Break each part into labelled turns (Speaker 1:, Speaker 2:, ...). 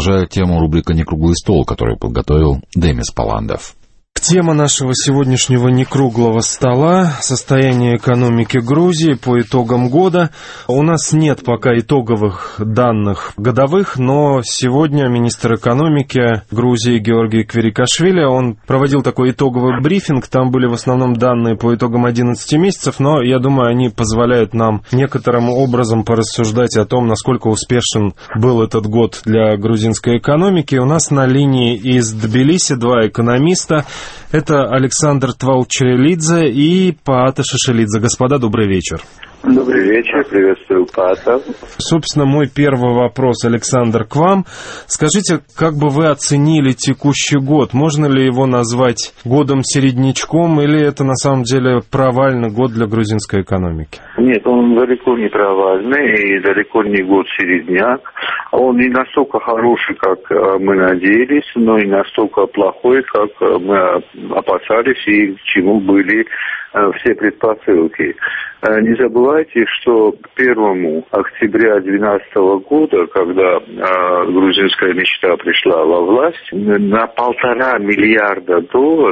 Speaker 1: продолжает тему рубрика «Некруглый стол», которую подготовил Демис Паландов.
Speaker 2: Тема нашего сегодняшнего некруглого стола – состояние экономики Грузии по итогам года. У нас нет пока итоговых данных годовых, но сегодня министр экономики Грузии Георгий Кверикашвили, он проводил такой итоговый брифинг, там были в основном данные по итогам 11 месяцев, но я думаю, они позволяют нам некоторым образом порассуждать о том, насколько успешен был этот год для грузинской экономики. У нас на линии из Тбилиси два экономиста. Это Александр Твалчерелидзе и Паата Шишелидзе. Господа, добрый вечер.
Speaker 3: Добрый вечер, приветствую Паата.
Speaker 2: Собственно, мой первый вопрос, Александр, к вам. Скажите, как бы вы оценили текущий год? Можно ли его назвать годом-середнячком, или это на самом деле провальный год для грузинской экономики?
Speaker 3: Нет, он далеко не провальный и далеко не год-середняк. Он не настолько хороший, как мы надеялись, но и настолько плохой, как мы опасались и к чему были все предпосылки. Не забывайте, что 1 октября 2012 года, когда грузинская мечта пришла во власть, на $1,5 миллиарда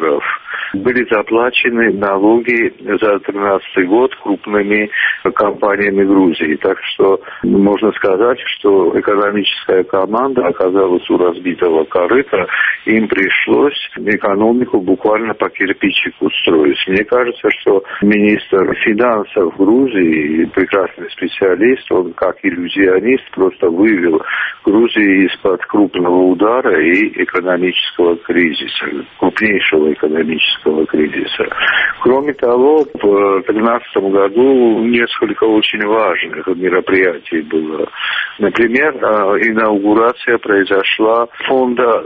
Speaker 3: были заплачены налоги за 2013 год крупными компаниями Грузии. Так что можно сказать, что экономическая команда оказалась у разбитого корыта, им пришлось экономику буквально по кирпичику строить. Мне кажется, что министр финансов Грузии, прекрасный специалист, он как иллюзионист просто вывел Грузию из-под крупного удара и экономического кризиса, крупнейшего экономического кризиса. Кроме того, в 2013 году несколько очень важных мероприятий было. Например, инаугурация произошла фонда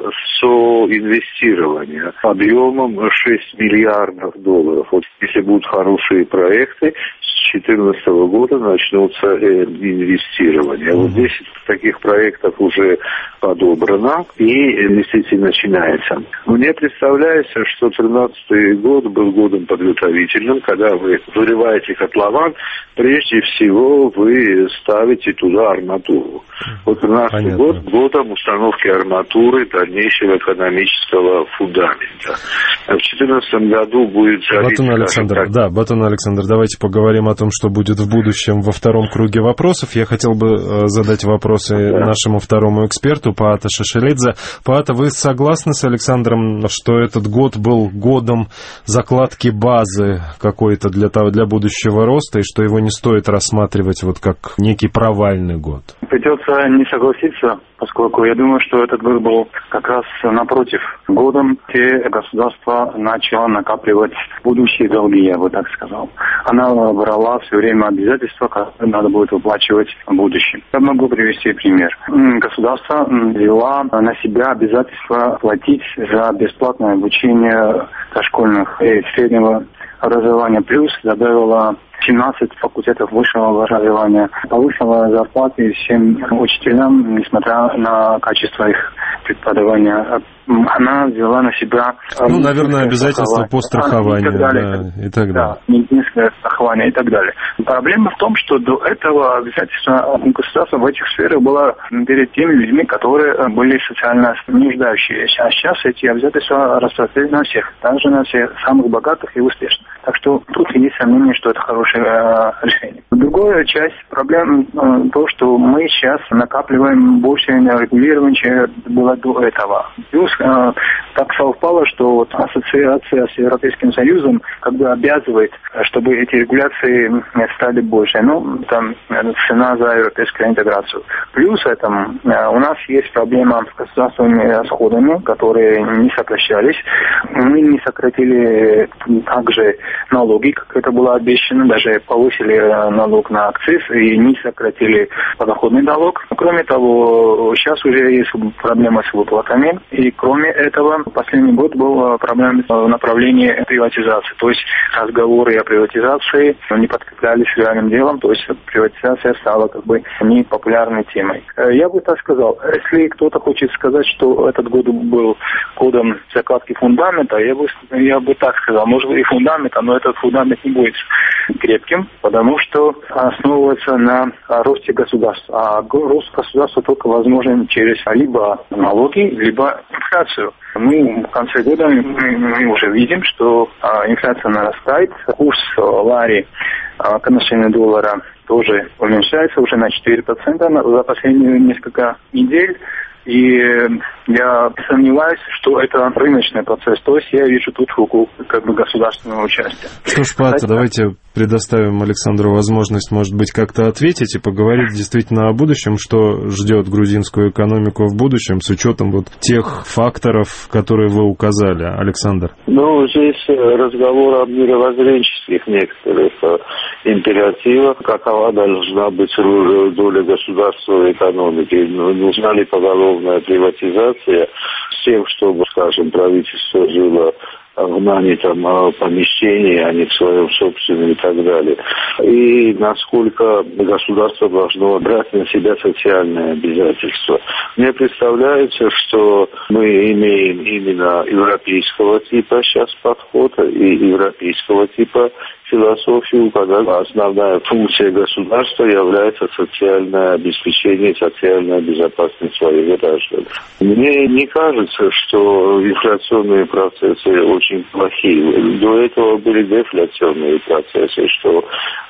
Speaker 3: соинвестирования объемом $6 миллиардов. Вот если будут хорошие проекты, с 2014 года начнутся инвестирования. Вот 10 таких проектов уже подобрано, и инвестиции начинаются. Мне представляется, что 2013 год был годом подготовительным, когда вы выливаете котлован, прежде всего вы ставите туда арматуру. Вот 2013 год годом установки арматуры дальнейшего экономического фундамента. В 2014 году будет залить...
Speaker 2: Батун Александр, давайте поговорим о том, что будет в будущем во втором круге вопросов. Я хотел бы задать вопросы нашему второму эксперту, Паата Шишелидзе. Паата, вы согласны с Александром, что этот год был годом закладки базы какой-то для будущего роста, и что его не стоит рассматривать вот как некий провальный год?
Speaker 4: Придется не согласиться, поскольку я думаю, что этот год был как раз напротив годом, где государство начало накапливать будущие долги, я бы так сказал. Она брала все время обязательства, которые надо будет выплачивать в будущем. Я могу привести пример. Государство взяло на себя обязательство платить за бесплатное обучение дошкольных и среднего образования, плюс добавила 17 факультетов высшего образования, повысила зарплаты всем учителям, несмотря на качество их преподавания. Она взяла на себя...
Speaker 2: наверное, обязательства по страхованию. И так далее.
Speaker 4: Да, медицинское страхование и так далее. Проблема в том, что до этого обязательства государства в этих сферах было перед теми людьми, которые были социально нуждающиеся. А сейчас эти обязательства распространены на всех, также на всех самых богатых и успешных. Так что тут есть сомнение, что это хорошее решение. Другая часть проблем то, что мы сейчас накапливаем больше регулирования, чем было до этого. Плюс так совпало, что вот ассоциация с Европейским Союзом как бы обязывает, чтобы эти регуляции стали больше. Там цена за европейскую интеграцию. Плюс этому у нас есть проблема с государственными расходами, которые не сокращались. Мы не сократили также налоги, как это было обещано, даже повысили налог на акциз и не сократили подоходный налог. Кроме того, сейчас уже есть проблема с выплатами, и кроме этого последний год был проблемой в направлении приватизации. То есть разговоры о приватизации не подкреплялись реальным делом, то есть приватизация стала непопулярной темой. Я бы так сказал, если кто-то хочет сказать, что этот год был годом закладки фундамента, я бы так сказал, может быть и фундамента, но этот фундамент не будет крепким, потому что основывается на росте государства. А рост государства только возможен через либо налоги, либо инфляцию. В конце года мы уже видим, что инфляция нарастает, курс лари к отношению доллара тоже уменьшается уже на 4% за последние несколько недель. И я сомневаюсь, что это рыночный процесс. То есть я вижу тут руку государственного участия.
Speaker 2: Что ж, Пат, давайте предоставим Александру возможность, может быть, как-то ответить и поговорить действительно о будущем, что ждет грузинскую экономику в будущем с учетом тех факторов, которые вы указали. Александр.
Speaker 3: Здесь разговор о мировоззренческих некоторых императивах. Какова должна быть доля государства в экономике? Нужна ли поголовная приватизация с тем, чтобы, скажем, правительство жило в нанятом помещении, а не в своем собственном и так далее. И насколько государство должно брать на себя социальные обязательства. Мне представляется, что мы имеем именно европейского типа сейчас подход и европейского типа философию, когда основная функция государства является социальное обеспечение, социальная безопасность своих граждан. Мне не кажется, что инфляционные процессы очень плохие. До этого были дефляционные процессы, что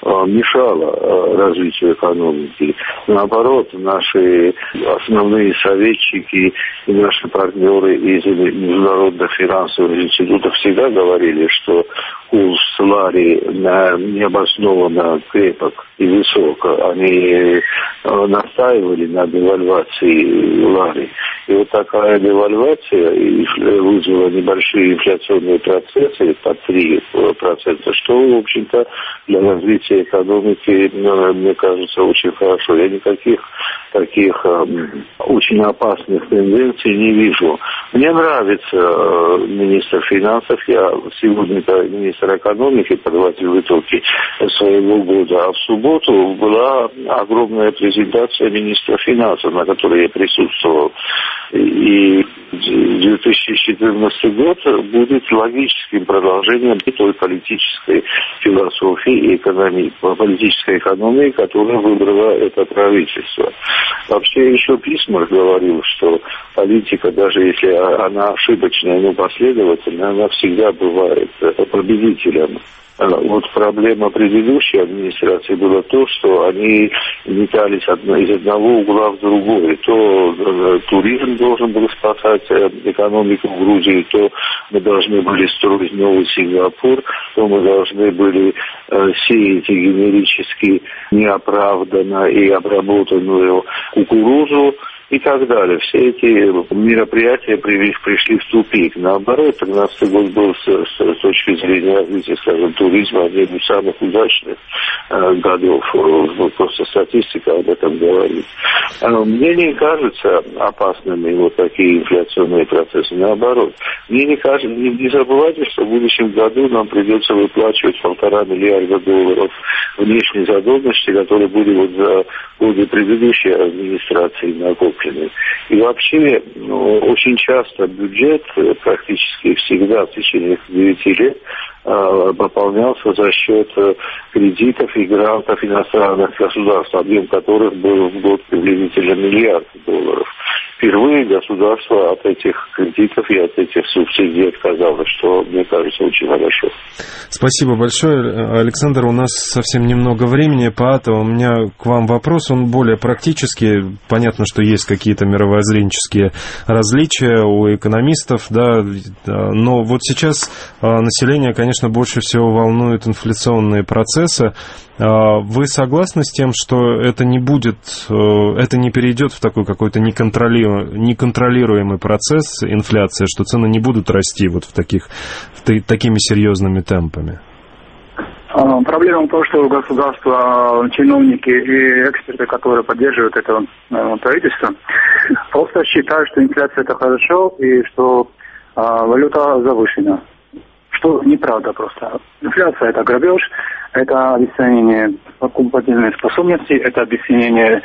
Speaker 3: мешало развитию экономики. Наоборот, наши основные советчики и наши партнеры из международных финансовых институтов всегда говорили, что курс лари необоснованно крепок и высок. Они настаивали на девальвации лари. И такая девальвация вызвала небольшие инфляционные процессы по 3%, что, в общем-то, для развития экономики, мне кажется, очень хорошо. Я никаких таких очень опасных тенденций не вижу. Мне нравится министр финансов. Я сегодня-то министр экономики подводил итоги своего года. А в субботу была огромная презентация министра финансов, на которой я присутствовал. И 2014 год будет логическим продолжением той политической философии и политической экономии, которую выбрало это правительство. Вообще еще Бисмарк говорил, что политика, даже если она ошибочная, но последовательная, она всегда бывает победителем. Проблема предыдущей администрации была то, что они метались из одного угла в другой. То туризм должен был спасать экономику в Грузии, то мы должны были строить новый Сингапур, то мы должны были сеять генерически неоправданно и обработанную кукурузу и так далее. Все эти мероприятия пришли в тупик. Наоборот, 2013 год был с точки зрения развития, скажем, туризма одним из самых удачных годов. Просто статистика об этом говорит. Мне не кажется опасными такие инфляционные процессы. Наоборот. Мне не кажется, не забывайте, что в будущем году нам придется выплачивать $1,5 миллиарда внешней задолженности, которые были за годы предыдущей администрации накоплены. И вообще, очень часто бюджет практически всегда в течение 9 лет пополнялся за счет кредитов и грантов иностранных государств, объем которых был в год приблизительно $1 миллиард. Впервые государство от этих кредитов и от этих субсидий отказалось, что, мне кажется, очень хорошо.
Speaker 2: Спасибо большое, Александр. У нас совсем немного времени. У меня к вам вопрос, он более практический. Понятно, что есть какие-то мировоззренческие различия у экономистов, да, но сейчас население, конечно, больше всего волнует инфляционные процессы. Вы согласны с тем, что это не перейдет в такой какой-то неконтролируемый процесс инфляции, что цены не будут расти такими серьезными темпами?
Speaker 4: Проблема в том, что государство, чиновники и эксперты, которые поддерживают это правительство, просто считают, что инфляция это хорошо и что валюта завышена. Что неправда просто. Инфляция – это грабеж, это обесценение покупательной способности, это обесценение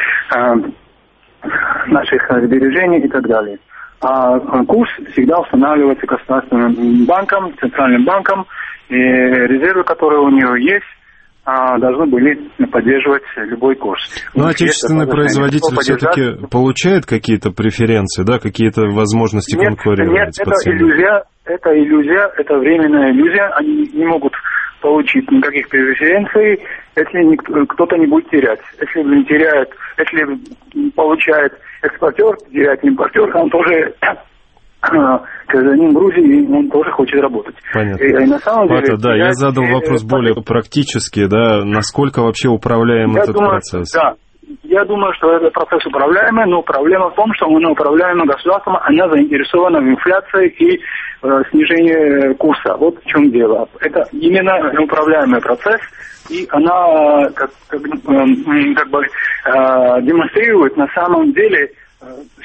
Speaker 4: наших сбережений и так далее. А курс всегда устанавливается государственным банком, центральным банком, и резервы, которые у него есть, должны были поддерживать любой курс.
Speaker 2: Но отечественный производитель все-таки получает какие-то преференции, да, какие-то возможности конкурировать?
Speaker 4: Нет, это иллюзия, это временная иллюзия. Они не могут получить никаких преференций, если кто-то не будет терять. Если не теряет, если получает экспортер, теряет импортер, он тоже гражданин Грузии, он тоже хочет работать.
Speaker 2: Понятно.
Speaker 4: И на самом деле,
Speaker 2: да, я задал вопрос более практически, да, насколько вообще управляем этот процесс?
Speaker 4: Да, я думаю, что этот процесс управляемый, но проблема в том, что он управляемый государством, она заинтересована в инфляции и снижении курса. Вот в чем дело. Это именно управляемый процесс, и она как бы демонстрирует на самом деле